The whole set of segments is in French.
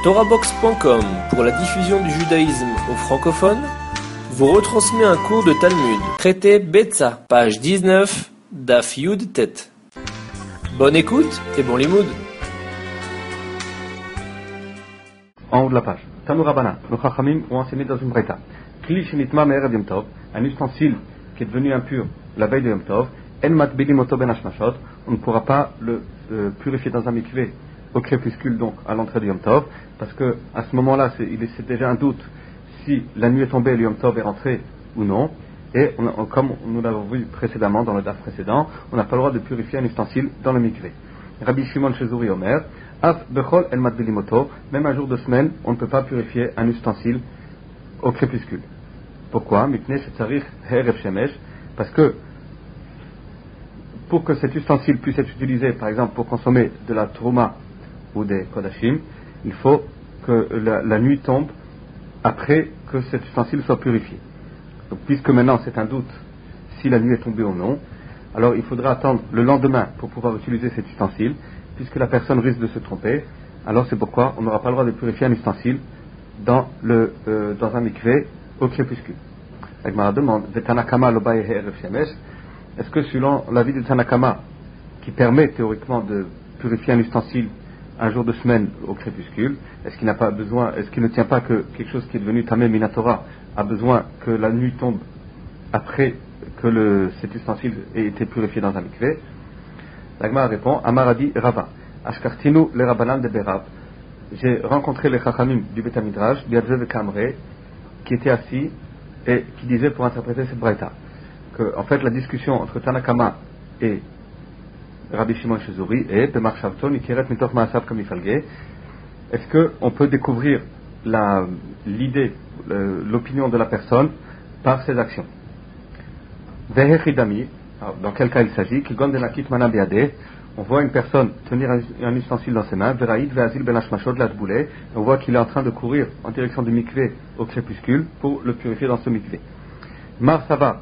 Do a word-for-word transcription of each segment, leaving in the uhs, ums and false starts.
Torahbox point com, pour la diffusion du judaïsme aux francophones, vous retransmet un cours de Talmud, traité Betsa, page dix-neuf, Daf Yud Tet. Bonne écoute et bon limoud. En haut de la page. Tanu Rabbanan, nos Chachamim ont enseigné dans une braïta. Kli shenitma me'erev Yom Tov, un ustensile qui est devenu impur la veille de Yom Tov, en matbilim oto ben hashmashot, on ne pourra pas le euh, purifier dans un mikvé au crépuscule, donc à l'entrée de Yom Tov, parce que à ce moment-là, c'est, il est, c'est déjà un doute si la nuit est tombée et le Yom Tov est rentré ou non. Et on a, on, comme nous l'avons vu précédemment dans le daf précédent, on n'a pas le droit de purifier un ustensile dans le mikvé. Rabbi Shimon Shezuri Omer, Af bechol el matbilim oto, même un jour de semaine, on ne peut pas purifier un ustensile au crépuscule. Pourquoi? Mipnei shetzarich herev shemesh, parce que pour que cet ustensile puisse être utilisé, par exemple, pour consommer de la trouma ou des kodashim, il faut que la, la nuit tombe après que cet ustensile soit purifié. Donc, puisque maintenant c'est un doute si la nuit est tombée ou non, alors il faudra attendre le lendemain pour pouvoir utiliser cet ustensile, puisque la personne risque de se tromper. Alors c'est pourquoi on n'aura pas le droit de purifier un ustensile dans, le, euh, dans un mikvé au crépuscule. La Gemara demande, est-ce que selon l'avis de Tanakama, qui permet théoriquement de purifier un ustensile un jour de semaine au crépuscule, est-ce qu'il n'a pas besoin, est-ce qu'il ne tient pas que quelque chose qui est devenu Tameh Minatora a besoin que la nuit tombe après que le, cet ustensile ait été purifié dans un mikvé? La Gemara répond, Amaradi Rava, Ashkartinu le Rabbanan de Berab. J'ai rencontré les Chachamim du Beth Midrash, Biadze Kamre, qui étaient assis et qui disaient pour interpréter cette braïta que, en fait, la discussion entre Tanakama et Rabbi Shimon Shezuri est est-ce qu'on peut découvrir la, l'idée, l'opinion de la personne par ses actions? Dans quel cas il s'agit? On voit une personne tenir un, un ustensile dans ses mains, on voit qu'il est en train de courir en direction du mikvé au crépuscule pour le purifier dans ce mikvé. Mar Sava,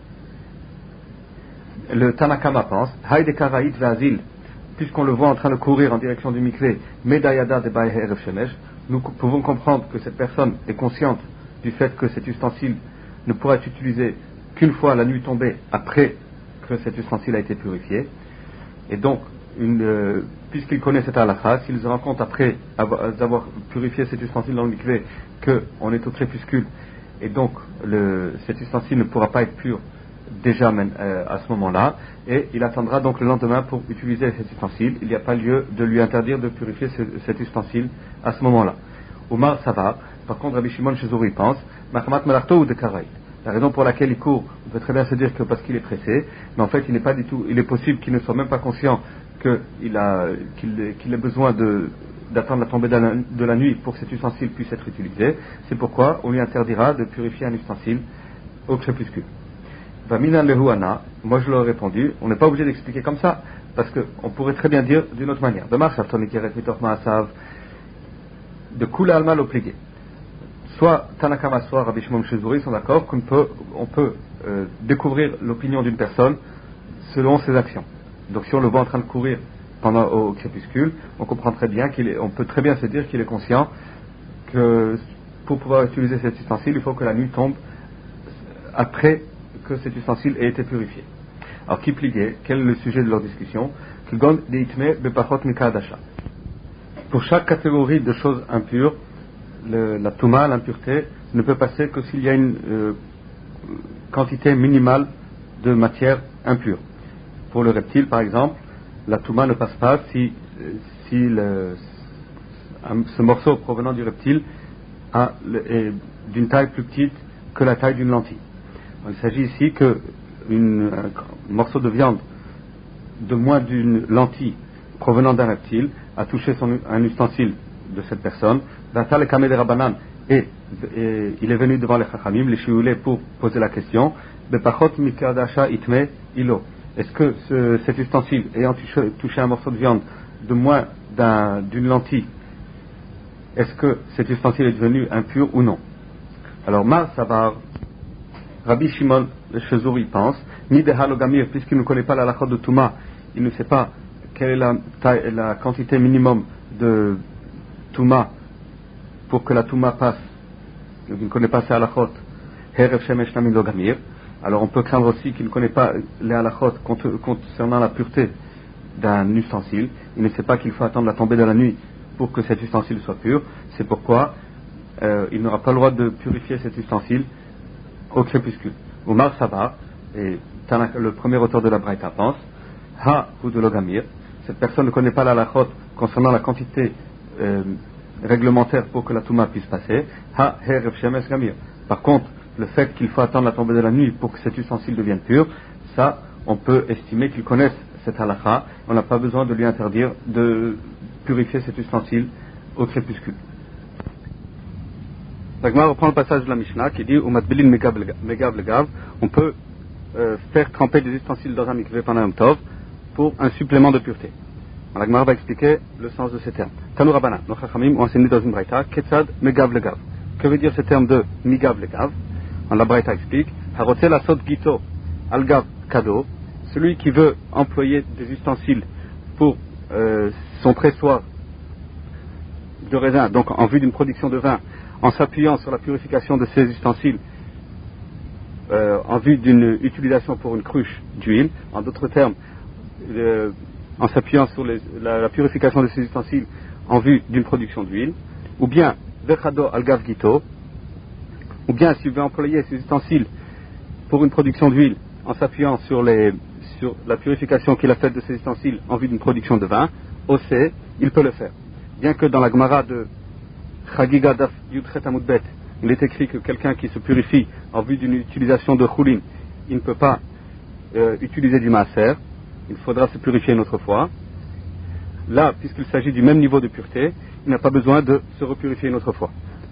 le Tanakama pense, puisqu'on le voit en train de courir en direction du mikvé, Medayada de Baye Erev Shemesh, nous pouvons comprendre que cette personne est consciente du fait que cet ustensile ne pourra être utilisé qu'une fois la nuit tombée après que cet ustensile a été purifié. Et donc, une, euh, puisqu'il connaît cette halakha, s'il se rend compte après avoir, avoir purifié cet ustensile dans le mikvé qu'on est au crépuscule, et donc le, cet ustensile ne pourra pas être pur déjà euh, à ce moment-là, et il attendra donc le lendemain pour utiliser cet ustensile. Il n'y a pas lieu de lui interdire de purifier ce, cet ustensile à ce moment-là. Omar Savar, par contre Rabbi Shimon Shezuri pense, Machamat Melarto ou de Karaït. La raison pour laquelle il court, on peut très bien se dire que parce qu'il est pressé, mais en fait il n'est pas du tout, il est possible qu'il ne soit même pas conscient qu'il a, qu'il, qu'il ait besoin de, d'attendre la tombée de la, de la nuit pour que cet ustensile puisse être utilisé. C'est pourquoi on lui interdira de purifier un ustensile au crépuscule. Vaminan lehuana, moi je leur ai répondu, on n'est pas obligé d'expliquer comme ça, parce qu'on pourrait très bien dire d'une autre manière. De marche, de kula alma l'obligé. Soit Tanakama, soit Rabbi Shimon Shezuri sont d'accord qu'on peut, on peut euh, découvrir l'opinion d'une personne selon ses actions. Donc si on le voit en train de courir pendant au crépuscule, on comprend très bien qu'il est, on peut très bien se dire qu'il est conscient que pour pouvoir utiliser cet ustensile, il faut que la nuit tombe après que cet ustensile ait été purifié. Alors qui pliait? Quel est le sujet de leur discussion? Pour chaque catégorie de choses impures, Le, la touma, l'impureté, ne peut passer que s'il y a une euh, quantité minimale de matière impure. Pour le reptile, par exemple, la touma ne passe pas si, si le, ce morceau provenant du reptile a, le, est d'une taille plus petite que la taille d'une lentille. Donc, il s'agit ici qu'un morceau de viande de moins d'une lentille provenant d'un reptile a touché son, un ustensile de cette personne, et, et il est venu devant les Chachamim, les Shioulé, pour poser la question, est-ce que ce, cet ustensile ayant touché, touché un morceau de viande de moins d'un, d'une lentille, est-ce que cet ustensile est devenu impur ou non? Alors Mar Savar, Rabbi Shimon Shezuri pense, ni de Halogamir, puisqu'il ne connaît pas la halakha de Touma, il ne sait pas quelle est la, taille, la quantité minimum de Touma pour que la Touma passe, il ne connaît pas ses halachot, Herev Shemesh Shlamim Lo Gamir, alors on peut craindre aussi qu'il ne connaît pas les halachot concernant la pureté d'un ustensile, il ne sait pas qu'il faut attendre la tombée de la nuit pour que cet ustensile soit pur, c'est pourquoi euh, il n'aura pas le droit de purifier cet ustensile au crépuscule. Omar Saba, et le premier auteur de la Braïta pense, Ha ou de Logamir, cette personne ne connaît pas la halachot concernant la quantité euh, réglementaire pour que la Touma puisse passer, Ha Herev Shemesh Gamir. Par contre, le fait qu'il faut attendre la tombée de la nuit pour que cet ustensile devienne pur, ça, on peut estimer qu'il connaisse cette halakha, on n'a pas besoin de lui interdire de purifier cet ustensile au crépuscule. La Gemara reprend le passage de la Mishnah qui dit Umatbilin megav legav, on peut euh, faire tremper des ustensiles dans un mikvé pendant un tov pour un supplément de pureté. La Gemara va expliquer le sens de ces termes. Tanu Rabbanan, nos chachamim ont enseigné dans une braïta Ketzad megav legav. Que veut dire ce terme de migav legav? La braïta explique Harotel asod gito algav kado, celui qui veut employer des ustensiles pour euh, son pressoir de raisin, donc en vue d'une production de vin, en s'appuyant sur la purification de ces ustensiles, euh, en vue d'une utilisation pour une cruche d'huile, en d'autres termes, euh, en s'appuyant sur les, la, la purification de ces ustensiles en vue d'une production d'huile, ou bien vechado algav gito, ou bien s'il veut employer ces ustensiles pour une production d'huile en s'appuyant sur, les, sur la purification qu'il a faite de ces ustensiles en vue d'une production de vin, aussi, il peut le faire. Bien que dans la Gemara de Chagiga Daf Yudchet Amud Bet, il est écrit que quelqu'un qui se purifie en vue d'une utilisation de choulin, il ne peut pas euh, utiliser du maaser, il faudra se purifier une autre fois. Là, puisqu'il s'agit du même niveau de pureté, il n'a pas besoin de se repurifier une autre fois.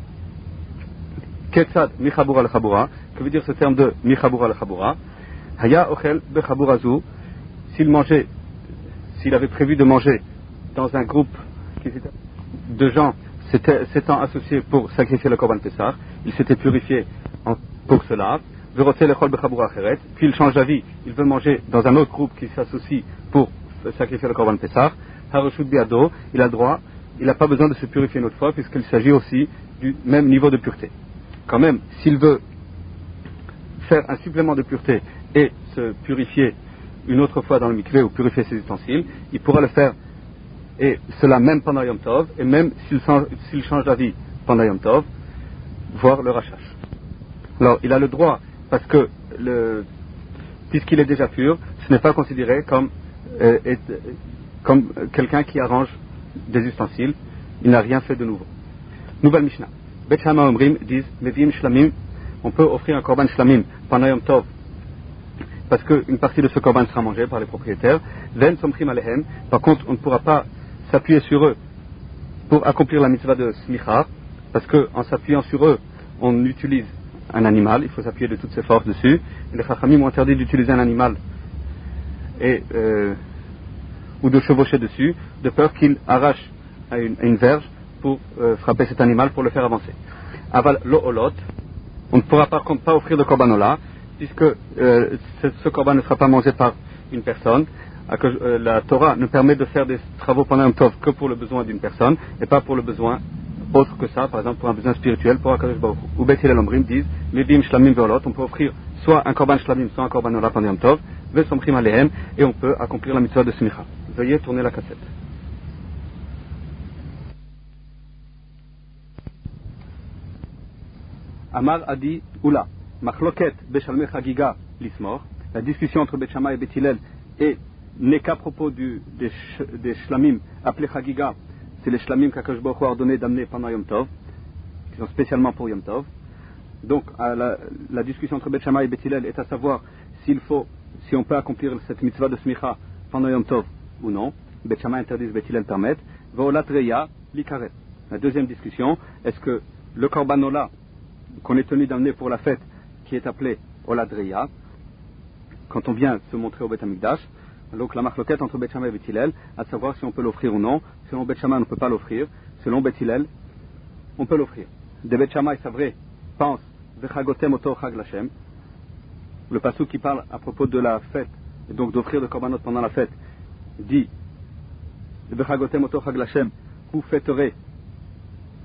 Ketzad Michabura al-Chabura, que veut dire ce terme de Michabura al-Chabura? Haya Ochel Bechaburazu, s'il mangeait, s'il avait prévu de manger dans un groupe de gens s'étant associés pour sacrifier le Korban Pessah, il s'était purifié en, pour cela, puis il change d'avis, il veut manger dans un autre groupe qui s'associe pour sacrifier le Korban Pessah, il a le droit, il n'a pas besoin de se purifier une autre fois puisqu'il s'agit aussi du même niveau de pureté. Quand même, s'il veut faire un supplément de pureté et se purifier une autre fois dans le mikvé ou purifier ses ustensiles, il pourra le faire, et cela même pendant Yom Tov, et même s'il, s'il change d'avis pendant Yom Tov, voire le rachash. Alors, il a le droit, parce que le, puisqu'il est déjà pur, ce n'est pas considéré comme, euh, et, comme quelqu'un qui arrange des ustensiles, il n'a rien fait de nouveau. Nouvelle Mishnah. Bet Shammai Omrim disent Mevim Shlamim, on peut offrir un korban Shlamim pendant Yom Tov, parce qu'une partie de ce korban sera mangée par les propriétaires. Ven Somchim Alehem, par contre, on ne pourra pas s'appuyer sur eux pour accomplir la mitzvah de Smicha, parce qu'en s'appuyant sur eux, on utilise un animal, il faut s'appuyer de toutes ses forces dessus. Et les Chachamim ont interdit d'utiliser un animal et, euh, ou de chevaucher dessus, de peur qu'il arrache à une, à une verge pour euh, frapper cet animal pour le faire avancer. Aval lo olot, on ne pourra par contre pas offrir de korbanola, puisque euh, ce, ce korban ne sera pas mangé par une personne. À que, euh, la Torah ne permet de faire des travaux pendant un tov que pour le besoin d'une personne et pas pour le besoin autre que ça, par exemple pour un besoin spirituel, pour Akadosh Baruch Hu. Ou Bet Hillel Omrim disent Mebim Shlamim Veolot, on peut offrir soit un korban Shlamim, soit un korban Ola pendant un tov, Ve Somchim Alehem, et on peut accomplir la mitzvah de Smicha. Veuillez tourner la cassette. Amar a dit Oula, Machloket Beshalmei Chagiga Lismor, la discussion entre Bet Shammai et Bet Hillel est n'est qu'à propos du, des, sh, des shlamim appelés Chagiga, c'est les shlamim qu'Akadosh Baruch Hu a ordonné d'amener pendant Yom Tov, qui sont spécialement pour Yom Tov. Donc la, la discussion entre Bet Shammai et Bet Hillel est à savoir s'il faut, si on peut accomplir cette mitzvah de Smicha pendant Yom Tov ou non. Bet Shammai interdit, Bet Hillel permet. Veolat Reya Likaret. La deuxième discussion, est-ce que le korban ola qu'on est tenu d'amener pour la fête, qui est appelé Olat Reya, quand on vient se montrer au Bet Hamikdash, donc la marloquette entre Bet Shammai et Bet Hillel, à savoir si on peut l'offrir ou non. Selon Bet Shammai, on ne peut pas l'offrir. Selon Bet Hillel, on peut l'offrir. Des Bet Shammai, c'est vrai, pensent Vechagotem oto chag Lashem, le passuk qui parle à propos de la fête, et donc d'offrir de korbanot pendant la fête, dit Vechagotem oto chag Lashem, vous fêterez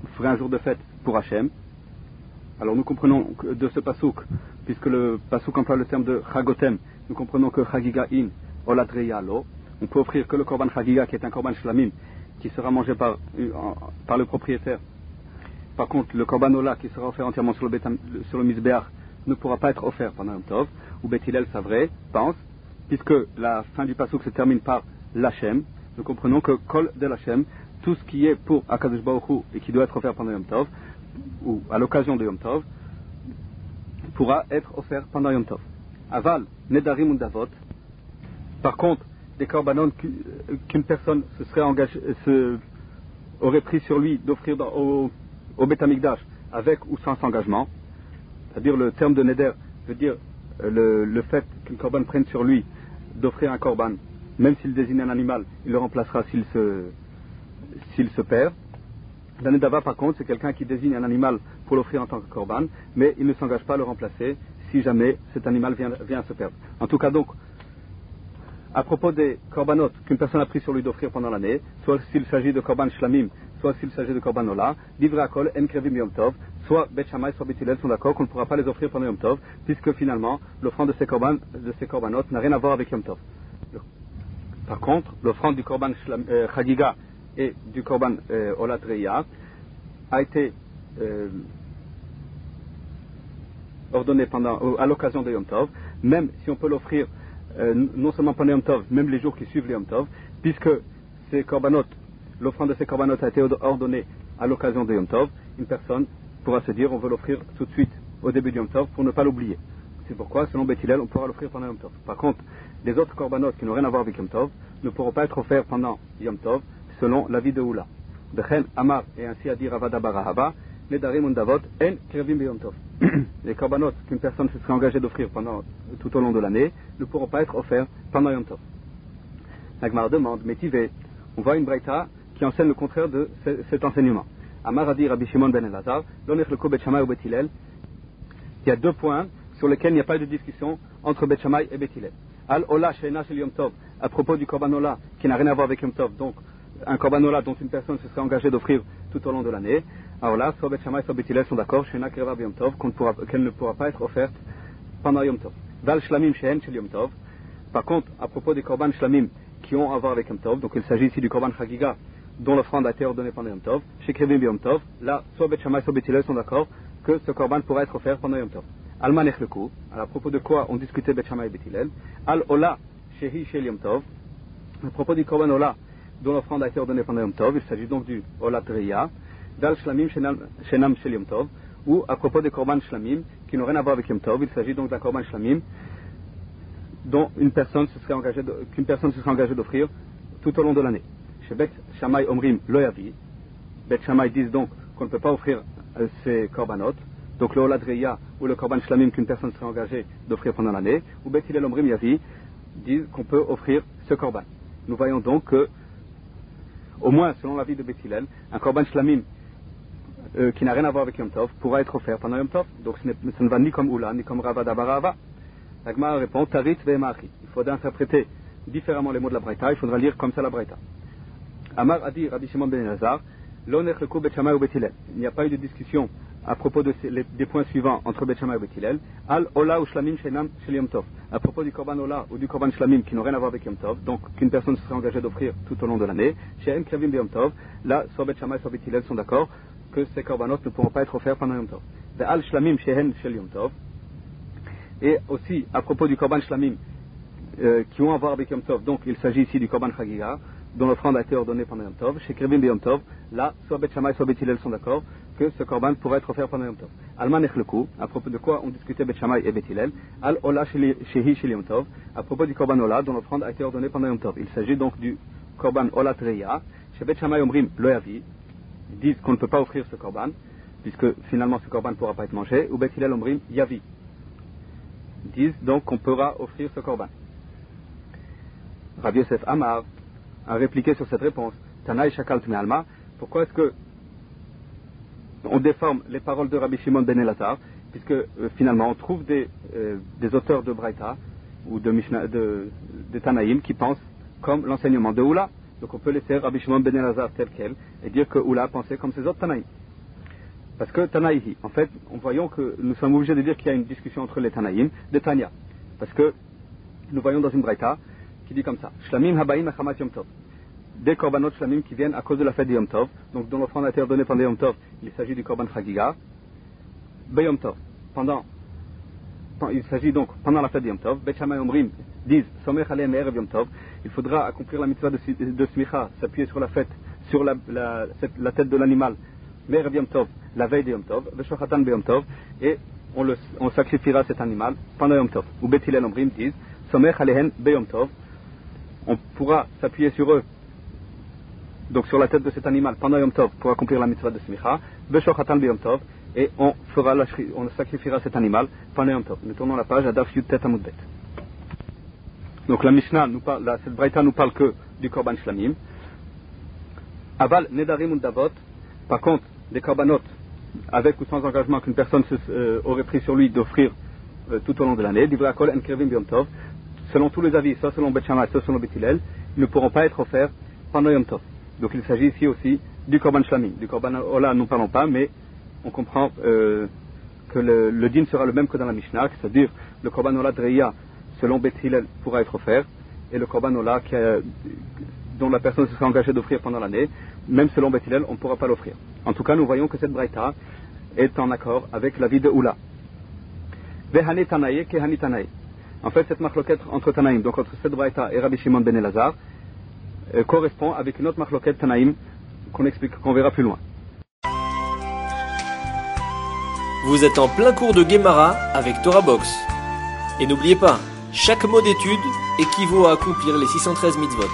ferait un jour de fête pour Hachem. Alors nous comprenons de ce pasouk, puisque le pasouk emploie le terme de chagotem, nous comprenons que chagiga in olatreya lo, on peut offrir que le korban chagiga qui est un korban shlamim, qui sera mangé par, par le propriétaire. Par contre, le korban ola qui sera offert entièrement sur le, bétam, sur le misbéach ne pourra pas être offert pendant Yom Tov, ou Beth Hillel Savré pense, puisque la fin du pasouk se termine par l'Hachem, nous comprenons que kol de l'Hachem, tout ce qui est pour Akadosh Baruch Hu et qui doit être offert pendant Yom Tov, ou à l'occasion de Yom Tov, pourra être offert pendant Yom Tov. Aval, Nedarim Undavot. Par contre, des korbanon qu'une personne se serait engagée, se, aurait pris sur lui d'offrir dans, au, au Beth Amikdash avec ou sans engagement, c'est-à-dire le terme de Neder veut dire le, le fait qu'une korban prenne sur lui d'offrir un korban, même s'il désigne un animal, il le remplacera s'il se, s'il se perd. La Nedava, par contre, c'est quelqu'un qui désigne un animal pour l'offrir en tant que korban, mais il ne s'engage pas à le remplacer si jamais cet animal vient, vient à se perdre. En tout cas, donc, à propos des korbanot qu'une personne a pris sur lui d'offrir pendant l'année, soit s'il s'agit de korban shlamim, soit s'il s'agit de korban ola, divrei hakol en krevim yom tov, soit Beth Shammai, soit Beth Hillel sont d'accord qu'on ne pourra pas les offrir pendant Yom Tov, puisque finalement, l'offrande de ces korban, de ces korbanot n'a rien à voir avec Yom Tov. Par contre, l'offrande du korban euh, chagiga et du korban euh, olat reya a été euh, ordonnée pendant, à l'occasion de Yom Tov, même si on peut l'offrir euh, non seulement pendant Yom Tov, même les jours qui suivent les Yom Tov, puisque ces korbanot, l'offrande de ces korbanot a été ordonnée à l'occasion de Yom Tov, une personne pourra se dire on veut l'offrir tout de suite au début du Yom Tov pour ne pas l'oublier. C'est pourquoi, selon Beth Hillel, on pourra l'offrir pendant Yom Tov. Par contre, les autres korbanot qui n'ont rien à voir avec Yom Tov ne pourront pas être offerts pendant Yom Tov, selon l'avis de Oula. Bechen Amar, et ainsi a dit Ravada Barahaba, Nedarim Undavot, En Krevim Beyom Tov. Les korbanot qu'une personne se serait engagée d'offrir pendant, tout au long de l'année ne pourront pas être offerts pendant Yom Tov. L'Agmar demande, Métivé, on voit une braïta qui enseigne le contraire de ce, cet enseignement. Amar a dit Rabbi Shimon ben Elazar, L'onech le ko Bet Shammai ou Bet Hillel. Il y a deux points sur lesquels il n'y a pas de discussion entre Bet Shammai et Bet Hillel. Al Ola Sheina Shel Yom Tov, à propos du korban Ola qui n'a rien à voir avec Yom Tov, donc un korban Ola dont une personne se serait engagée d'offrir tout au long de l'année. Alors là, soit Bet Shammai, soit Bet Hillel sont d'accord, Sheina Kreva Yom Tov, qu'elle ne pourra pas être offerte pendant Yom Tov. Val Shlamim Shehen Shel Yom Tov. Par contre, à propos des korban Shlamim qui ont à voir avec Yom Tov, donc il s'agit ici du korban Chagiga dont l'offrande a été ordonnée pendant Yom Tov, chez Krevim Yom Tov, là, soit Bet Shammai, soit Bet Hillel sont d'accord que ce korban pourra être offert pendant Yom Tov. Alman Echleku, à propos de quoi on discutait Bet Shammai et Bet Hillel. Al Ola Shehi Shel Yom Tov, à propos du korban Ola dont l'offrande a été ordonnée pendant Yom Tov, il s'agit donc du Ola Treya, Dal Shlamim Shenam Shel Yom Tov, ou à propos des korban Shlamim qui n'ont rien à voir avec Yom Tov, il s'agit donc d'un korban Shlamim dont une personne se serait engagée de, qu'une personne se serait engagée d'offrir tout au long de l'année. Chez Bet Shammai Omrim Lo Yavi, Bet Shammai disent donc qu'on ne peut pas offrir euh, ces korbanot, donc le Olad Reya ou le korban Shlamim qu'une personne serait engagée d'offrir pendant l'année, ou Bet Hillel Omrim Yavi disent qu'on peut offrir ce korban. Nous voyons donc que, au moins selon l'avis de Bet Hillel, un korban Shlamim euh, qui n'a rien à voir avec Yom Tov pourra être offert pendant Yom Tov, donc ce, ce ne va ni comme Oula ni comme Ravada Barava. La Gemara répond Tarit Ve'emachi. Il faudra interpréter différemment les mots de la Braïta, il faudra lire comme ça la Braïta. Amar a dit Rabbi Shimon ben Elazar, L'onech le ko Bet Shammai ou Bet Hillel. Il n'y a pas eu de discussion à propos de ces, les, des points suivants entre Bet Shammai et Bet Hillel. Al Ola ou Shlamim Shenam Shel Yom Tov. À propos du korban Ola ou du korban Shlamim qui n'ont rien à voir avec Yom Tov, donc qu'une personne se serait engagée d'offrir tout au long de l'année. Chez En Krevim Yom Tov, là, soit Bet Shammai soit Bet Hillel sont d'accord que ces korbanot ne pourront pas être offerts pendant Yom Tov. De Al Shlamim Shehen Shel Yom Tov. Et aussi à propos du korban Shlamim euh, qui ont à voir avec Yom Tov, donc il s'agit ici du korban Chagiga dont l'offrande a été ordonnée pendant Yom Tov, chez Krevim Yom Tov, là, soit Bet Shammai, soit Bet Hillel sont d'accord que ce korban pourrait être offert pendant Yom Tov. Alman Echleku, à propos de quoi on discutait Bet Shammai et Bet Hillel, Al Ola Shehi Shel Yom Tov, à propos du korban Ola dont l'offrande a été ordonnée pendant Yom Tov. Il s'agit donc du korban Ola Treya, chez Bet Shammai Omrim Lo Yavi, ils disent qu'on ne peut pas offrir ce korban, puisque finalement ce korban ne pourra pas être mangé, ou Bet Hillel Omrim Yavi, disent donc qu'on pourra offrir ce korban. Rabbi Yosef Amar a répliqué sur cette réponse. Tanaï Shakal Tmealma, pourquoi est-ce que on déforme les paroles de Rabbi Shimon ben Elazar, puisque euh, finalement on trouve des, euh, des auteurs de Braïta ou de, Mishnah, de, de Tanaïm qui pensent comme l'enseignement de Oula. Donc on peut laisser Rabbi Shimon ben Elazar tel quel et dire que Oula pensait comme ces autres Tanaïm. Parce que Tanaïhi, en fait, en voyant que nous sommes obligés de dire qu'il y a une discussion entre les Tanaïm, de Tanya. Parce que nous voyons dans une braïta qui dit comme ça, Shlamim habaim achamat yom tov. Des korbanot shlamim qui viennent à cause de la fête de Yom Tov, donc dont l'offrande a été ordonnée pendant Yom Tov, il s'agit du korban chagiga, be Yom Tov, pendant, il s'agit donc pendant la fête de Yom Tov, Bet Shammai Omrim disent, Somech aleim erev Yom Tov, il faudra accomplir la mitzvah de, de smicha, s'appuyer sur la fête, sur la, la, la tête de l'animal, erev Yom Tov, la veille de Yom Tov, Veshochatan be Yom Tov, et on, le, on sacrifiera cet animal pendant Yom Tov. Ou Bet Hillel Omrim disent, Somech alehem be Yom Tov, on pourra s'appuyer sur eux, donc sur la tête de cet animal pendant Yom Tov pour accomplir la mitzvah de smicha, Veshochatan be Yom Tov, et on fera la, on sacrifiera cet animal pendant Yom Tov. Nous tournons la page à Daf Yud Tet Amud Bet. Donc la Mishnah nous parle, la, cette braïta nous parle que du korban shlamim. Aval nedarim undavot, par contre des korbanot avec ou sans engagement qu'une personne se, euh, aurait pris sur lui d'offrir euh, tout au long de l'année, divrei hakol en krevim Yom Tov, selon tous les avis, soit selon Bet Shammai, soit selon Bet Hillel, ils ne pourront pas être offerts pendant Yom Tov. Donc il s'agit ici aussi du korban shlamim. Du korban ola nous ne parlons pas, mais on comprend euh, que le, le din sera le même que dans la Mishnah, c'est-à-dire le korban ola dreya selon Bet Hillel pourra être offert, et le korban ola qui a, dont la personne se sera engagée d'offrir pendant l'année, même selon Bet Hillel, on ne pourra pas l'offrir. En tout cas, nous voyons que cette braïta est en accord avec l'avis de Oula. Vehane Tanaï, Kehani Tanaï. En fait, cette marloquette entre Tanaïm, donc entre cette braïta et Rabbi Shimon ben Elazar, euh, correspond avec une autre marloquette Tanaïm qu'on explique, qu'on verra plus loin. Vous êtes en plein cours de Gemara avec Torah Box. Et n'oubliez pas, chaque mot d'étude équivaut à accomplir les six cent treize mitzvot.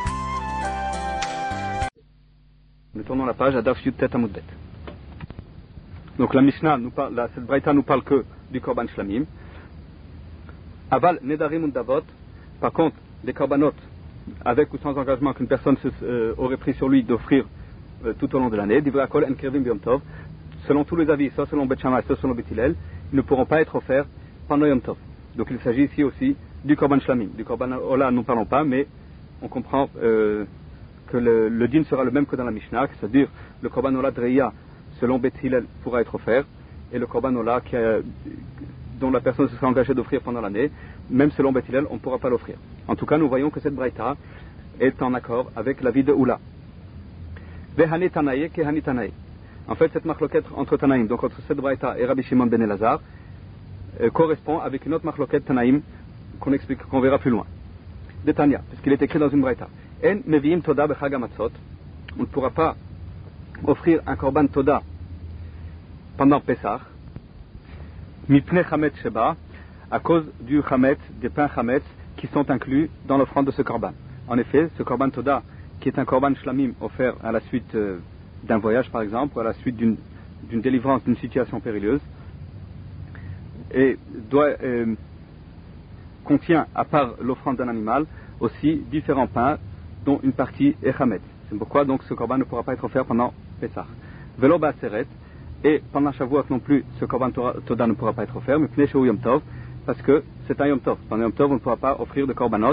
Nous tournons la page à Daf Yud Tet Amud Bet. Donc la Mishnah, nous parle, la, cette braïta nous parle que du korban shlamim. Aval nedarim undavot, par contre des korbanot avec ou sans engagement qu'une personne se, euh, aurait pris sur lui d'offrir euh, tout au long de l'année, divrei hakol en krevim Yom Tov, selon tous les avis, soit selon Bet Shammai, soit selon Bet Hillel, ils ne pourront pas être offerts pendant Yom Tov. Donc il s'agit ici aussi du korban shlamim. Du korban ola nous ne parlons pas, mais on comprend euh, que le, le din sera le même que dans la Mishnah, c'est-à-dire le korban ola dreya selon Bet Hillel pourra être offert, et le korban ola qui a, dont la personne se sera engagée d'offrir pendant l'année, même selon Bet Hillel, on ne pourra pas l'offrir. En tout cas, nous voyons que cette braïta est en accord avec l'avis de Oula. Vehane Tanaï, Kehani Tanaï. En fait, cette marloquette entre Tanaïm, donc entre cette braïta et Rabbi Shimon ben Elazar, euh, correspond avec une autre marloquette Tanaïm qu'on explique, qu'on verra plus loin. De Tanya, puisqu'il est écrit dans une braïta. En meviim toda bechag hamatzot. On ne pourra pas offrir un korban toda pendant Pessah, mipnei chametz sheba, à cause du chametz, des pains chametz qui sont inclus dans l'offrande de ce korban. En effet, ce korban toda, qui est un korban shlamim offert à la suite euh, d'un voyage par exemple, ou à la suite d'une, d'une délivrance d'une situation périlleuse, et doit, euh, contient, à part l'offrande d'un animal, aussi différents pains dont une partie est chametz. C'est pourquoi donc ce korban ne pourra pas être offert pendant Pessah. Velo ba'aseret, et pendant Shavuot non plus, ce korban toda ne pourra pas être offert, mais pnei shehu Yom Tov, parce que c'est un Yom Tov. Pendant Yom Tov, on ne pourra pas offrir de korbanot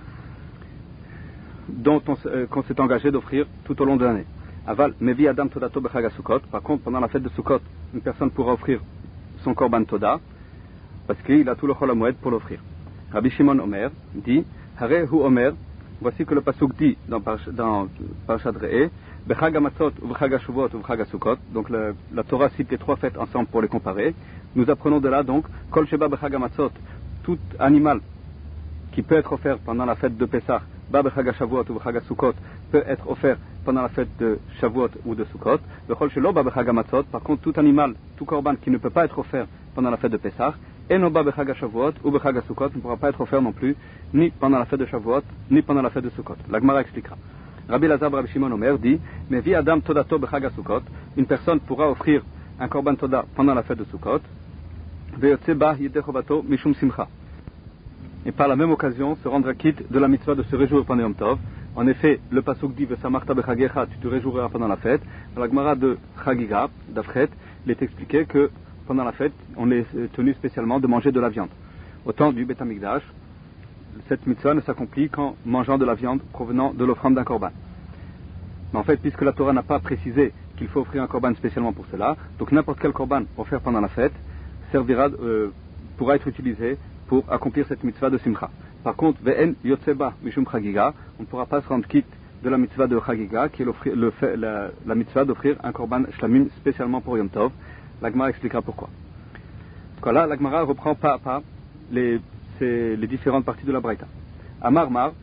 dont on, euh, qu'on s'est engagé d'offrir tout au long de l'année. Aval, mevi adam todato bechag ha-Sukkot. Par contre, pendant la fête de Sukkot, une personne pourra offrir son korban toda, parce qu'il a tout le chol hamoed pour l'offrir. Rabbi Shimon Omer dit, hare hu Omer, voici que le pasuk dit dans Parashat Re'eh, bechag hamatzot ou bechag ha-Shuvot ou bechag ha-Sukkot. Donc la, la Torah cite les trois fêtes ensemble pour les comparer. Nous apprenons de là donc, kol sheba bechag hamatzot, tout animal qui peut être offert pendant la fête de Pessah, ba bechag ha-Shavuot ou bechag ha-Sukkot, peut être offert pendant la fête de Shavuot ou de Sukkot. Bechol shelo ba bechag hamatzot, par contre tout animal, tout korban qui ne peut pas être offert pendant la fête de Pessah, eno ba bechag ha-Shavuot ou bechag ha-Sukkot, ne pourra pas être offert non plus, ni pendant la fête de Shavuot, ni pendant la fête de Sukkot. La Gemara expliquera. Rabbi Lazar Rabbi Shimon Omer dit, mais vi adam todato bechag ha-Sukkot, une personne pourra offrir un korban toda pendant la fête de Sukkot, ve'yotze ba yedei chovato mishum simcha, et par la même occasion se rendre quitte de la mitzvah de se réjouir pendant Yom Tov. En effet, le pasuk dit Vesamarta bechagecha, tu te réjouiras pendant la fête. Dans la Gemara de Chagiga, d'Afret, il est expliqué que pendant la fête, on est tenu spécialement de manger de la viande. Au temps du Beth Amikdash, cette mitzvah ne s'accomplit qu'en mangeant de la viande provenant de l'offrande d'un korban. Mais en fait, puisque la Torah n'a pas précisé qu'il faut offrir un korban spécialement pour cela, donc n'importe quel korban offert pendant la fête servira, euh, pourra être utilisé pour accomplir cette mitzvah de Simcha. Par contre, ve'en yotzeba mishum chagiga, on ne pourra pas se rendre quitte de la mitzvah de chagiga, qui est le fait, la, la mitzvah d'offrir un korban shlamim spécialement pour Yom Tov. La Gemara expliquera pourquoi. Donc là, la Gemara reprend pas à pas les, les différentes parties de la Braïta. Amar Mar,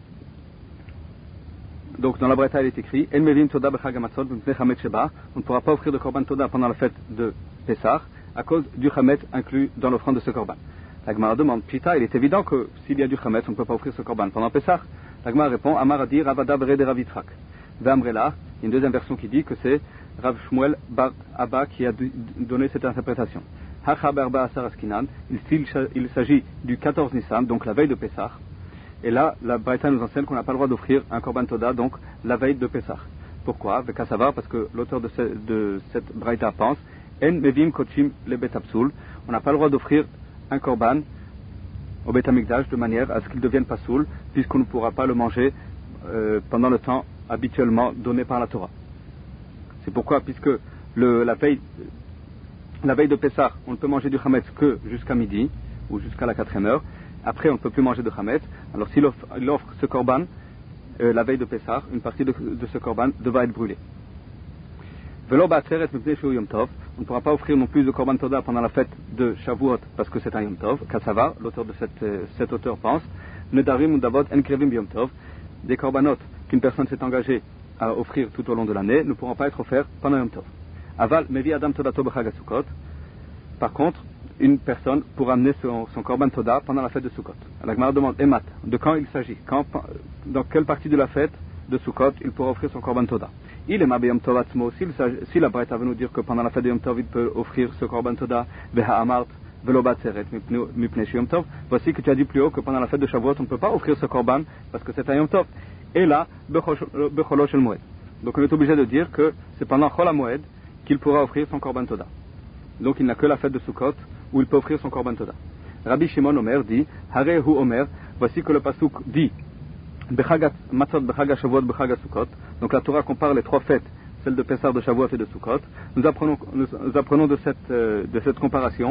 donc dans la Braïta il est écrit En mevim toda b'chag hamatzot b'mipnei chametz sheba, on ne pourra pas offrir de korban toda pendant la fête de Pessah à cause du chametz inclus dans l'offrande de ce korban. La Gemara demande, Pita, il est évident que s'il y a du chametz, on ne peut pas offrir ce korban pendant Pessah. La Gemara répond, Amar Adi Ravada Bere de Rav Yitzchak. Ve'amrela, il y a une deuxième version qui dit que c'est Rav Shmuel Bar Abba qui a donné cette interprétation. Hacha Berba Asar Askinan, il s'agit du quatorze Nissan, donc la veille de Pessah. Et là, la Braïta nous enseigne qu'on n'a pas le droit d'offrir un korban toda, donc la veille de Pessah. Pourquoi? Veka savar, parce que l'auteur de, ce, de cette Braïta pense, En mevim kochim le bet apsul, on n'a pas le droit d'offrir un korban au Bet Hamikdash de manière à ce qu'il devienne pas soul, puisqu'on ne pourra pas le manger euh, pendant le temps habituellement donné par la Torah. C'est pourquoi, puisque le, la, veille, la veille de Pessah, on ne peut manger du chametz que jusqu'à midi, ou jusqu'à la quatrième heure. Après, on ne peut plus manger de chametz. Alors s'il offre, il offre ce korban, euh, la veille de Pessah, une partie de, de ce korban devra être brûlée. Velo ba'atzeret mipnei shehu Yom Tov, on ne pourra pas offrir non plus de korban toda pendant la fête de Shavuot parce que c'est un Yom Tov. Kassava, l'auteur de cette, euh, cet auteur pense, Nedarim ou Davot en krevim Yom Tov, des korbanot qu'une personne s'est engagée à offrir tout au long de l'année ne pourront pas être offerts pendant Yom Tov. Aval mevi adam todato b'chag Sukkot. Par contre, une personne pourra amener son, son korban toda pendant la fête de Sukkot. La Gemara demande Emat, de quand il s'agit, quand, dans quelle partie de la fête de Sukkot il pourra offrir son korban toda. Il est ma Yom Tov atzmo, si la Braïta veut nous dire que pendant la fête de Yom Tov il peut offrir ce korban toda, veha amart velo batzeret mipnei Yom Tov. Voici que tu as dit plus haut que pendant la fête de Shavuot on ne peut pas offrir ce korban parce que c'est un Yom Tov. Et là, becholo shel moed. Donc on est obligé de dire que c'est pendant Chol HaMoed qu'il pourra offrir son korban toda. Donc il n'a que la fête de Sukkot où il peut offrir son korban toda. Rabbi Shimon Omer dit, Hare hu Omer, voici que le pasuk dit, Bechagat matzot bechaga Shavuot bechaga Sukkot. Donc la Torah compare les trois fêtes, celle de Pessah, de Shavuot et de Sukkot. Nous apprenons, nous, nous apprenons de cette euh, de cette comparaison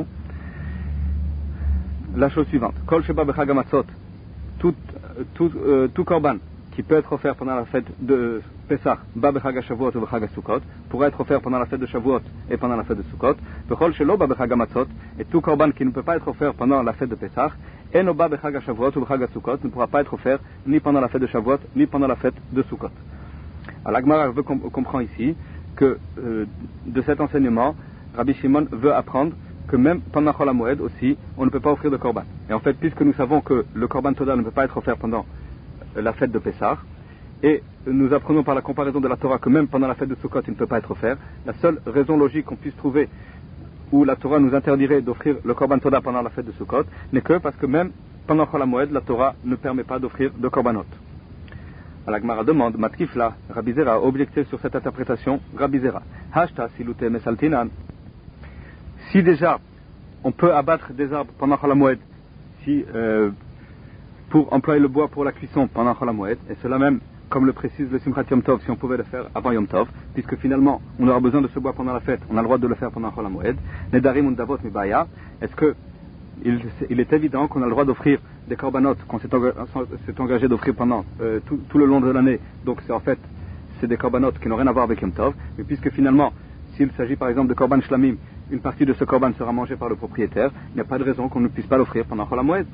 la chose suivante. Kol sheba bechaga matzot, tout tout euh, tout korban qui peut être offert pendant la fête de Pessah, ba bechaga Shavuot ou bechaga Sukkot, pourrait être offert pendant la fête de Shavuot et pendant la fête de Sukkot. Bechol shelo ba bechaga matzot, et tout korban qui ne peut pas être offert pendant la fête de Pessah, eno ba bechaga Shavuot ou bechaga Sukkot, ne pourra pas être offert ni pendant la fête de Shavuot ni pendant la fête de Sukkot. Alors la Gemara veut com- comprend ici que euh, de cet enseignement, Rabbi Shimon veut apprendre que même pendant Chol HaMoed aussi, on ne peut pas offrir de korban. Et en fait, puisque nous savons que le korban toda ne peut pas être offert pendant la fête de Pessah, et nous apprenons par la comparaison de la Torah que même pendant la fête de Sukkot il ne peut pas être offert, la seule raison logique qu'on puisse trouver où la Torah nous interdirait d'offrir le korban toda pendant la fête de Sukkot n'est que parce que même pendant Chol HaMoed la Torah ne permet pas d'offrir de korbanot. La Gemara demande, Matkifla, Rabbi Zera a objecté sur cette interprétation, Rabbi Zera, Hashta silute mesaltinan. Si déjà on peut abattre des arbres pendant Chol HaMoed, si euh, pour employer le bois pour la cuisson pendant Chol HaMoed, et cela même, comme le précise le Simchat Yom Tov, si on pouvait le faire avant Yom Tov, puisque finalement on aura besoin de ce bois pendant la fête, on a le droit de le faire pendant Chol HaMoed. Nedarim undavot mibaya, est-ce que il, il est évident qu'on a le droit d'offrir des korbanot qu'on s'est, enga, s'est engagé d'offrir pendant euh, tout, tout le long de l'année, donc c'est en fait c'est des korbanot qui n'ont rien à voir avec Yom Tov, mais puisque finalement s'il s'agit par exemple de korban shlamim, une partie de ce korban sera mangée par le propriétaire, il n'y a pas de raison qu'on ne puisse pas l'offrir pendant Chol HaMoed.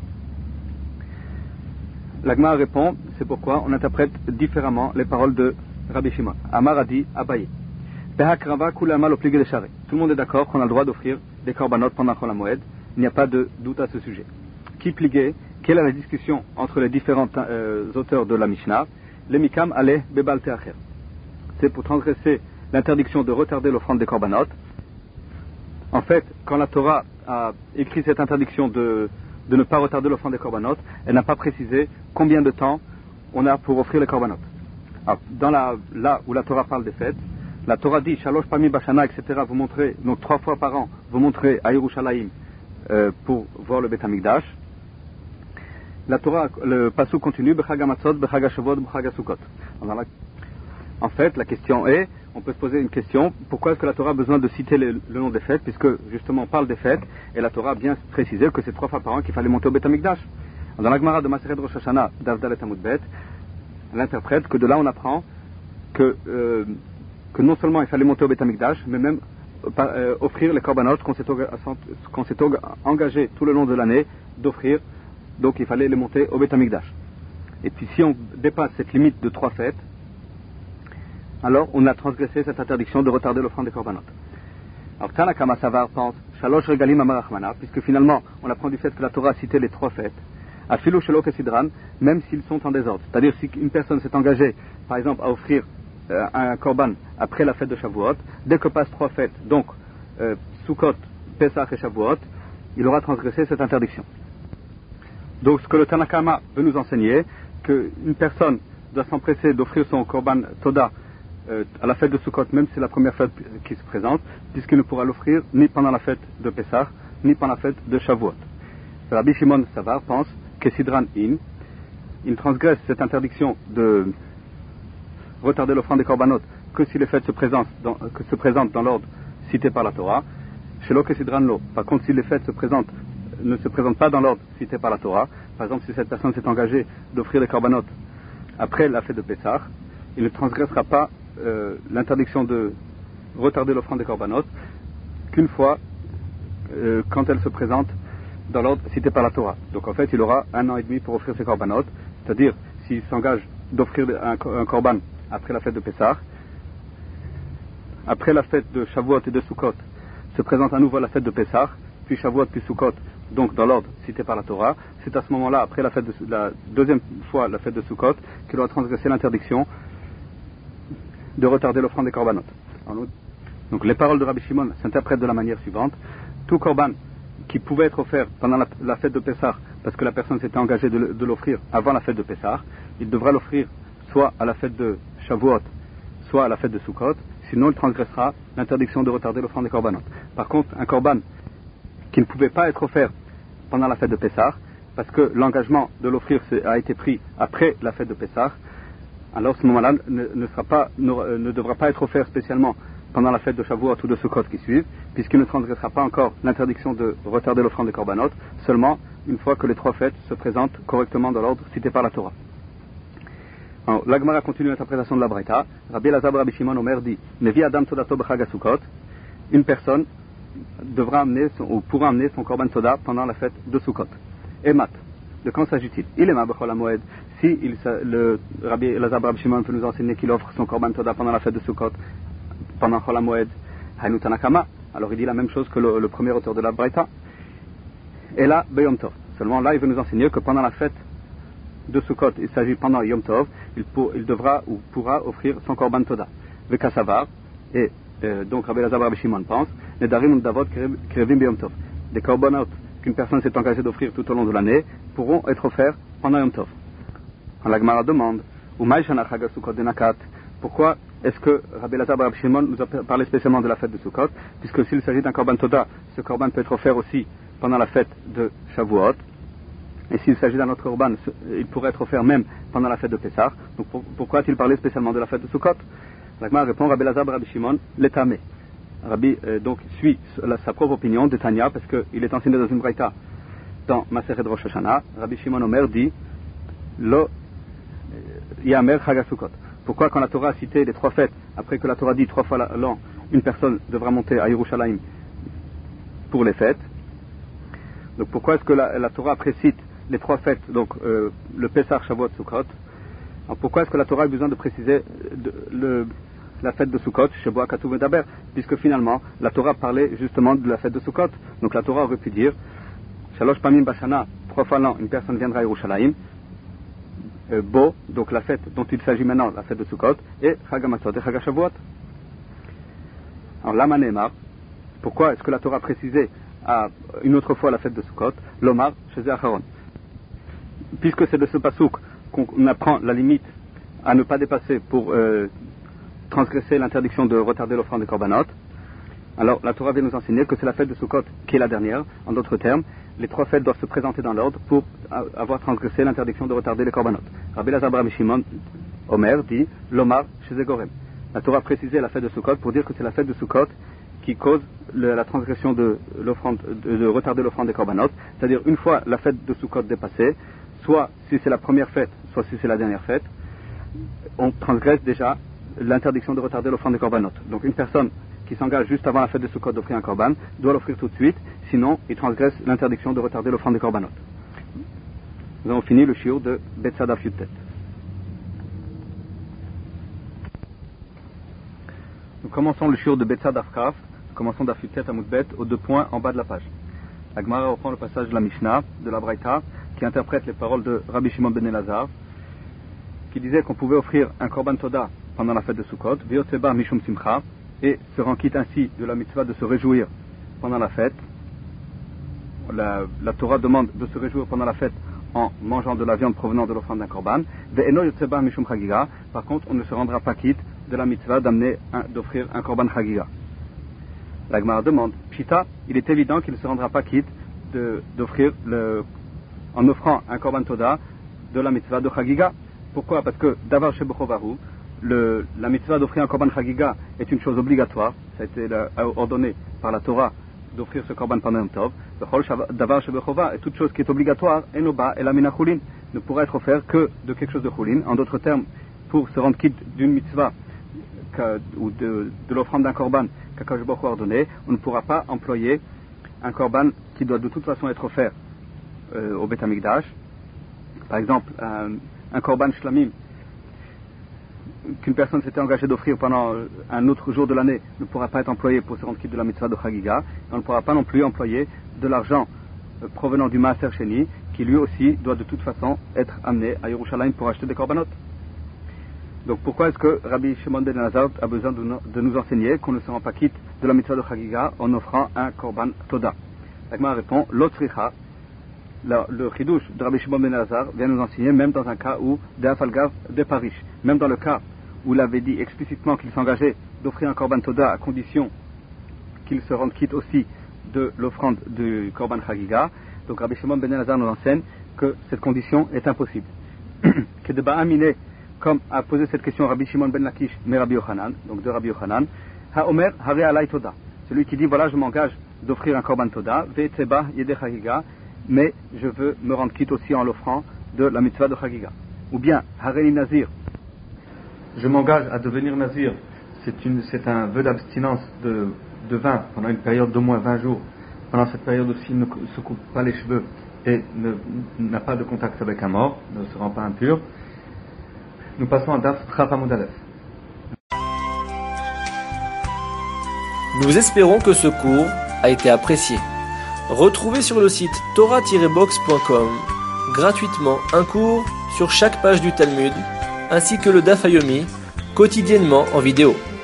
La Gemara répond, c'est pourquoi on interprète différemment les paroles de Rabbi Shimon. Amar a dit Abaye. Tout le monde est d'accord qu'on a le droit d'offrir des korbanot pendant Chol HaMoed. Il n'y a pas de doute à ce sujet. Qui pliguait? Quelle est la discussion entre les différents euh, auteurs de la Mishnah? Le mikam ale bebal teacher. C'est pour transgresser l'interdiction de retarder l'offrande des korbanot. En fait, quand la Torah a écrit cette interdiction de, de ne pas retarder l'offrande des korbanot, elle n'a pas précisé combien de temps on a pour offrir les korbanot. Alors, dans la, là où la Torah parle des fêtes, la Torah dit Shalosh Pamim Bashana, et cetera. Vous montrez, donc trois fois par an, vous montrez à Yerushalayim euh, pour voir le Bet Hamikdash. La Torah, le pasuk continue Bechag HaMatzot, Bechag HaShavuot, Bechag HaSukkot. En fait, la question est, on peut se poser une question, pourquoi est-ce que la Torah a besoin de citer le, le nom des fêtes, puisque justement on parle des fêtes, et la Torah a bien précisé que c'est trois fois par an qu'il fallait monter au Beth Amikdash. Dans la Gemara de Maseret Rosh Hashanah, d'Avdalet Amud Bet, elle interprète que de là on apprend que, euh, que non seulement il fallait monter au Beth Amikdash, mais même euh, offrir les korbanot qu'on s'est, qu'on s'est engagé tout le long de l'année d'offrir, donc il fallait les monter au Beth Amikdash. Et puis si on dépasse cette limite de trois fêtes, alors on a transgressé cette interdiction de retarder l'offrande des korbanot. Alors Tanakama Savar pense Shalosh Regalim Amar Rachmana, puisque finalement on apprend du fait que la Torah a cité les trois fêtes, Afilu Shelo Kesidran, même s'ils sont en désordre. C'est-à-dire si une personne s'est engagée, par exemple, à offrir euh, un korban après la fête de Shavuot, dès que passent trois fêtes, donc euh, Sukkot, Pesach et Shavuot, il aura transgressé cette interdiction. Donc ce que le Tanakama veut nous enseigner, qu'une personne doit s'empresser d'offrir son korban Toda euh, à la fête de Sukkot, même si c'est la première fête qui se présente, puisqu'il ne pourra l'offrir ni pendant la fête de Pesach, ni pendant la fête de Shavuot. Rabbi Shimon Savar pense que Sidran In, il transgresse cette interdiction de retarder l'offrande des korbanot que si les fêtes se présentent dans, que se présentent dans l'ordre cité par la Torah. Chez l'O Sidran Lo. Par contre, si les fêtes se présentent, ne se présentent pas dans l'ordre cité par la Torah, par exemple, si cette personne s'est engagée d'offrir les korbanot après la fête de Pessah, il ne transgressera pas euh, l'interdiction de retarder l'offrande des korbanot qu'une fois euh, quand elle se présente dans l'ordre cité par la Torah. Donc en fait, il aura un an et demi pour offrir ses korbanot, c'est-à-dire s'il s'engage d'offrir un, un korban après la fête de Pessah, après la fête de Shavuot et de Sukkot, se présente à nouveau la fête de Pessah, puis Shavuot, puis Sukkot, donc dans l'ordre cité par la Torah, c'est à ce moment-là, après la fête de, la deuxième fois la fête de Sukkot, qu'il aura transgressé l'interdiction de retarder l'offrande des korbanot. Donc les paroles de Rabbi Shimon s'interprètent de la manière suivante: tout korban qui pouvait être offert pendant la, la fête de Pessah, parce que la personne s'était engagée de, de l'offrir avant la fête de Pessah, il devra l'offrir soit à la fête de Shavuot, soit à la fête de Sukkot, sinon il transgressera l'interdiction de retarder l'offrande des korbanot. Par contre, un korban qui ne pouvait pas être offert pendant la fête de Pessah, parce que l'engagement de l'offrir a été pris après la fête de Pessah, alors à ce moment-là ne, ne, sera pas, ne, ne devra pas être offert spécialement pendant la fête de Shavuot ou de Sukkot qui suivent, puisqu'il ne transgressera pas encore l'interdiction de retarder l'offrande des korbanot, seulement une fois que les trois fêtes se présentent correctement dans l'ordre cité par la Torah. Alors, la Gemara continue l'interprétation de la Braïta. Rabbi Elazar Rabbi Shimon Omer dit: Mevi Adam Todato B'Chag Sukkot. Une personne devra amener son, ou pourra amener son korban soda pendant la fête de Sukkot. Et mat, de quand s'agit-il? Il est ma b'chol hamoed. Si il, le Rabbi Elazar Rabbi Shimon peut nous enseigner qu'il offre son korban soda pendant la fête de Sukkot, pendant Chol hamoed, Hainu Tanakama, alors il dit la même chose que le, le premier auteur de la Braïta. Et là, Beyom Tov. Seulement là, il veut nous enseigner que pendant la fête de Sukkot, il s'agit pendant Yom Tov, il, pour, il devra ou pourra offrir son korban toda. Vekasavar, et euh, donc Rabbi Elazar Rabbi Shimon pense, Nedarim Davot Krevim Beyom Tov. Des korbanot qu'une personne s'est engagée d'offrir tout au long de l'année pourront être offerts pendant Yom Tov. La Gemara demande, pourquoi est-ce que Rabbi Elazar Rabbi Shimon nous a parlé spécialement de la fête de Sukkot, puisque s'il s'agit d'un korban toda, ce korban peut être offert aussi pendant la fête de Shavuot, et s'il s'agit d'un autre korban, il pourrait être offert même pendant la fête de Pessah. Donc pour, pourquoi a-t-il parlé spécialement de la fête de Sukkot? La Gemara répond: Rabbi Elazar Rabbi Shimon l'étamé. Rabbi euh, donc suit la, sa propre opinion de Tanya, parce qu'il est enseigné dans une braïta dans Maseret Rosh Hashanah. Rabbi Shimon Omer dit: Lo Yamer Chag Sukkot. Pourquoi, quand la Torah a cité les trois fêtes, après que la Torah dit trois fois l'an, une personne devra monter à Yerushalayim pour les fêtes, donc pourquoi est-ce que la, la Torah précite les trois fêtes, donc euh, le Pessah, Shavuot, Sukkot? Alors pourquoi est-ce que la Torah a besoin de préciser de, le, la fête de Sukkot, Sheboa Katuv Medaber, puisque finalement la Torah parlait justement de la fête de Sukkot. Donc la Torah aurait pu dire Shalosh Pamim Bashana, trois fois l'an, une personne viendra à Yerushalayim. Euh, Bo, donc la fête dont il s'agit maintenant, la fête de Sukkot, et Chag HaMatzot et Chag HaShavuot. Alors Lama Neemar, pourquoi est-ce que la Torah a précisé à une autre fois la fête de Sukkot, Lomar, Shezeh Acharon? Puisque c'est de ce pasouk qu'on apprend la limite à ne pas dépasser pour euh, transgresser l'interdiction de retarder l'offrande des korbanot, alors la Torah vient nous enseigner que c'est la fête de Sukkot qui est la dernière. En d'autres termes, les trois fêtes doivent se présenter dans l'ordre pour avoir transgressé l'interdiction de retarder les korbanot. Rabbi Elazar Rabbi Shimon Omer dit Lomar chez Egorem. La Torah a précisé la fête de Sukkot pour dire que c'est la fête de Sukkot qui cause le, la transgression de l'offrande, de, de retarder l'offrande des korbanot. C'est-à-dire une fois la fête de Sukkot dépassée, soit si c'est la première fête, soit si c'est la dernière fête, on transgresse déjà l'interdiction de retarder l'offrande des korbanot. Donc une personne qui s'engage juste avant la fête de Sukkot d'offrir un korban doit l'offrir tout de suite, sinon il transgresse l'interdiction de retarder l'offrande des korbanot. Nous avons fini le shiur de Betzad Daf Yud Tet. Nous commençons le shiur de Betzad Daf Kaf, nous commençons Daf Yud Tet Amud Bet aux deux points en bas de la page. La Gemara reprend le passage de la Mishnah, de la Braïta, qui interprète les paroles de Rabbi Shimon ben Elazar, qui disait qu'on pouvait offrir un korban toda pendant la fête de Sukkot, V'yotzeba mishum simcha, et se rend quitte ainsi de la mitzvah de se réjouir pendant la fête. La, la Torah demande de se réjouir pendant la fête en mangeant de la viande provenant de l'offrande d'un korban. Ve'eno yotzeba mishum chagiga, par contre on ne se rendra pas quitte de la mitzvah d'amener un, d'offrir un korban chagiga. La Gemara demande, Pshita, il est évident qu'il ne se rendra pas quitte de, d'offrir le, en offrant un korban toda de la mitzvah de chagiga. Pourquoi? Parce que davar shebechovahu, le, la mitzvah d'offrir un korban chagiga est une chose obligatoire. Ça a été la, ordonné par la Torah d'offrir ce korban pendant un tov. Davar shebechova est toute chose qui est obligatoire, enoba et la mina chulin, ne pourra être offert que de quelque chose de chulin. En d'autres termes, pour se rendre quitte d'une mitzvah ou de, de l'offrande d'un korban qu'Akadosh Baruch Hu a ordonné, on ne pourra pas employer un korban qui doit de toute façon être offert euh, au Beth Amikdash. Par exemple, un, un korban shlamim qu'une personne s'était engagée d'offrir pendant un autre jour de l'année ne pourra pas être employé pour se rendre quitte de la mitzvah de Chagiga. On ne pourra pas non plus employer de l'argent euh, provenant du Maaser Sheni, qui lui aussi doit de toute façon être amené à Yerushalayim pour acheter des korbanot. Donc pourquoi est-ce que Rabbi Shimon ben Elazar a besoin de nous, de nous enseigner qu'on ne se rend pas quitte de la mitzvah de Chagiga en offrant un korban toda? La Gemara répond, l'otricha, le chidouche de Rabbi Shimon ben Elazar vient nous enseigner même dans un cas où de Afalgav de Paris, même dans le cas où il avait dit explicitement qu'il s'engageait d'offrir un korban toda à condition qu'il se rende quitte aussi de l'offrande du korban chagiga. Donc Rabbi Shimon ben Elazar nous enseigne que cette condition est impossible. Que de Ba'amine, comme a posé cette question Rabbi Shimon ben Lakish mais Rabbi Yochanan, donc de Rabbi Yochanan, Ha Omer Hare Alay Toda, celui qui dit voilà je m'engage d'offrir un korban toda, Ve'etzeba Yede Chagiga, mais je veux me rendre quitte aussi en l'offrant de la mitzvah de Chagiga. Ou bien Hareni Nazir, je m'engage à devenir nazir, c'est, une, c'est un vœu d'abstinence de, de vin pendant une période d'au moins vingt jours. Pendant cette période aussi, il ne se coupe pas les cheveux et ne, n'a pas de contact avec un mort, ne se rend pas impur. Nous passons à Daf Chaf Amud Aleph. Nous espérons que ce cours a été apprécié. Retrouvez sur le site torah tiret box point com gratuitement un cours sur chaque page du Talmud, ainsi que le Daf Yomi, quotidiennement en vidéo.